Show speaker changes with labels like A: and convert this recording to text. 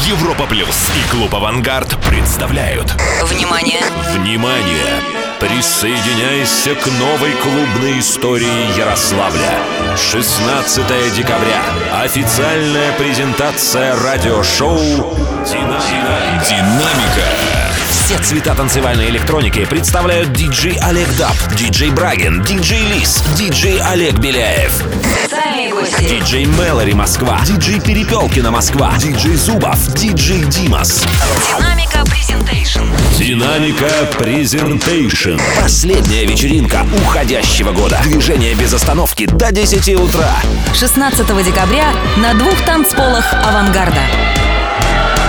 A: Европа Плюс и Клуб Авангард представляют.
B: Внимание!
A: Внимание! Присоединяйся к новой клубной истории Ярославля. 16 декабря. Официальная презентация радиошоу «Динамика». Все цвета танцевальной электроники представляют диджей Олег Даб, диджей Брагин, диджей Лис, диджей Олег Беляев.
B: Специальные гости.
A: Диджей Мэлори Москва, диджей Перепелкина Москва, диджей Зубов, диджей Димас.
B: Динамика Презентейшн.
A: Динамика Презентейшн. Последняя вечеринка уходящего года. Движение без остановки до 10 утра.
B: 16 декабря на 2 танцполах Авангарда.